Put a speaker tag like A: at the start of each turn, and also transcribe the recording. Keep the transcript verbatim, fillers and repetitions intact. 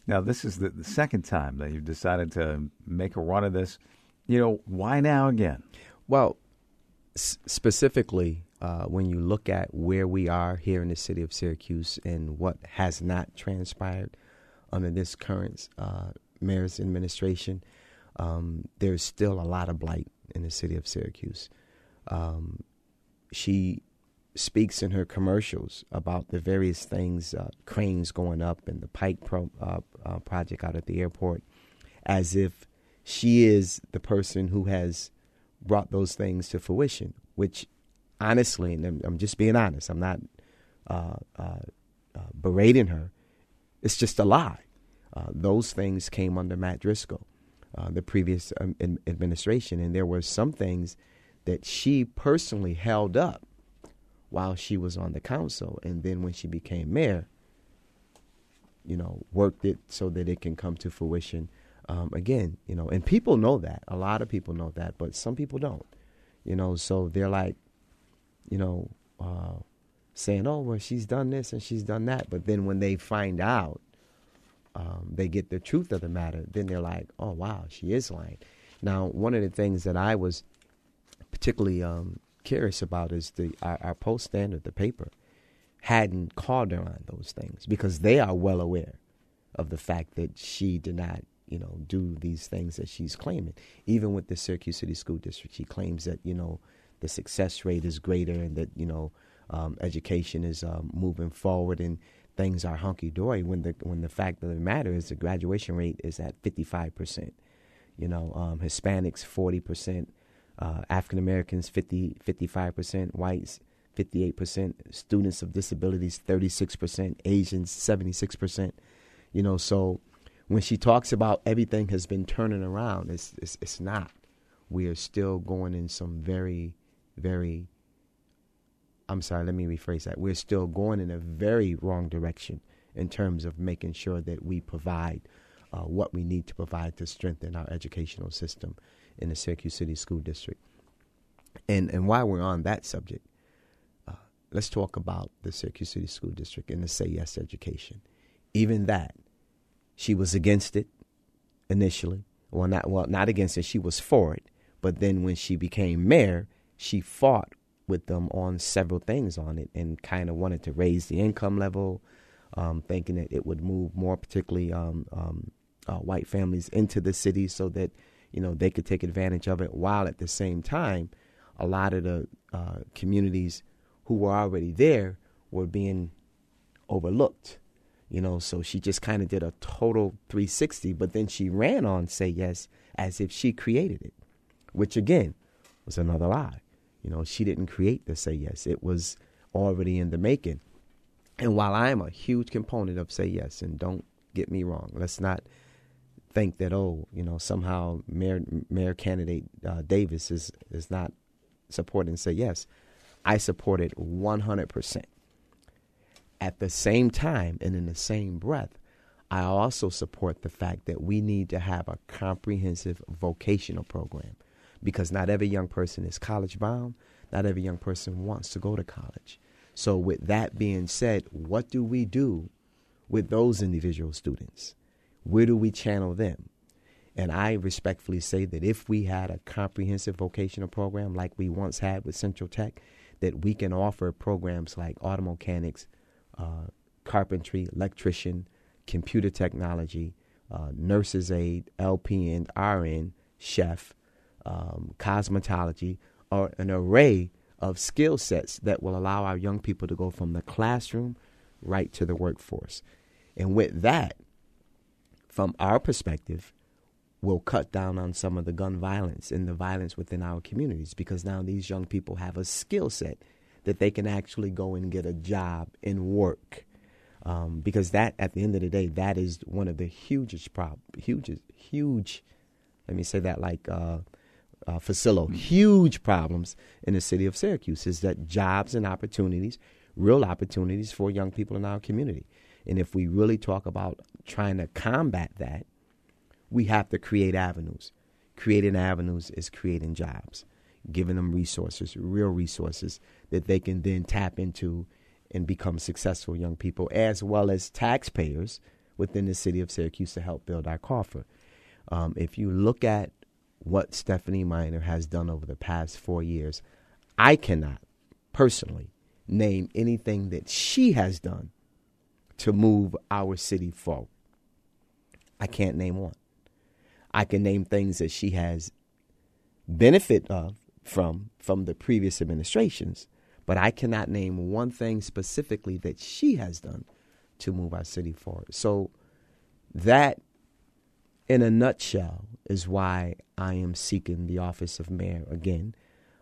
A: Now, this is the, the second time that you've decided to make a run of this. You know, why now again?
B: Well, s- specifically, uh, when you look at where we are here in the city of Syracuse and what has not transpired under this current uh, mayor's administration, um, there's still a lot of blight in the city of Syracuse. Um, she speaks in her commercials about the various things, uh, cranes going up and the Pike pro, uh, uh, project out at the airport, as if she is the person who has brought those things to fruition, which honestly, and I'm, I'm just being honest, I'm not uh, uh, uh, berating her, it's just a lie. Uh, those things came under Matt Driscoll, uh, the previous um, in, administration, and there were some things that she personally held up while she was on the council, and then when she became mayor, you know, worked it so that it can come to fruition. Um, again, you know, and people know that. A lot of people know that, but some people don't. You know, so they're like, you know, uh, saying, oh, well, she's done this and she's done that. But then when they find out, um, they get the truth of the matter, then they're like, oh, wow, she is lying. Now, one of the things that I was particularly um, curious about is the our, our Post Standard, the paper, hadn't called her on those things because they are well aware of the fact that she did not, you know, do these things that she's claiming. Even with the Syracuse City School District, she claims that, you know, the success rate is greater and that, you know, um, education is um, moving forward and things are hunky-dory when the when the fact of the matter is the graduation rate is at fifty-five percent. You know, um, Hispanics, forty percent. Uh, African Americans, fifty, fifty-five percent, whites, fifty-eight percent, students of disabilities, thirty-six percent, Asians, seventy-six percent. You know, so when she talks about everything has been turning around, it's, it's, it's not. We are still going in some very, very, I'm sorry, let me rephrase that. We're still going in a very wrong direction in terms of making sure that we provide uh, what we need to provide to strengthen our educational system in the Syracuse City School District. And and while we're on that subject, uh, let's talk about the Syracuse City School District and the Say Yes education. Even that, she was against it initially. Well, not well, not against it. She was for it. But then when she became mayor, she fought with them on several things on it and kind of wanted to raise the income level, um, thinking that it would move more particularly um, um, uh, white families into the city so that, you know, they could take advantage of it, while at the same time, a lot of the uh, communities who were already there were being overlooked, you know. So she just kind of did a total three sixty, but then she ran on Say Yes as if she created it, which again was another lie. You know, she didn't create the Say Yes. It was already in the making. And while I am a huge component of Say Yes, and don't get me wrong, let's not think that, oh, you know, somehow mayor, mayor candidate uh, Davis is, is not supporting Say Yes. I support it one hundred percent. At the same time and in the same breath, I also support the fact that we need to have a comprehensive vocational program, because not every young person is college bound. Not every young person wants to go to college. So with that being said, what do we do with those individual students? Where do we channel them? And I respectfully say that if we had a comprehensive vocational program like we once had with Central Tech, that we can offer programs like auto mechanics, uh, carpentry, electrician, computer technology, uh, nurse's aide, L P N, R N, chef, um, cosmetology, or an array of skill sets that will allow our young people to go from the classroom right to the workforce. And with that, from our perspective, we'll cut down on some of the gun violence and the violence within our communities, because now these young people have a skill set that they can actually go and get a job and work. Um, because that, at the end of the day, that is one of the hugest prob, hugest, huge, let me say that like uh, uh, Facillo, huge problems in the city of Syracuse is that jobs and opportunities, real opportunities for young people in our community. And if we really talk about trying to combat that, we have to create avenues. Creating avenues is creating jobs, giving them resources, real resources that they can then tap into and become successful young people, as well as taxpayers, within the city of Syracuse to help build our coffer. Um, if you look at what Stephanie Miner has done over the past four years, I cannot personally name anything that she has done to move our city forward. I can't name one. I can name things that she has benefit of from from the previous administrations, but I cannot name one thing specifically that she has done to move our city forward. So that, in a nutshell, is why I am seeking the office of mayor again.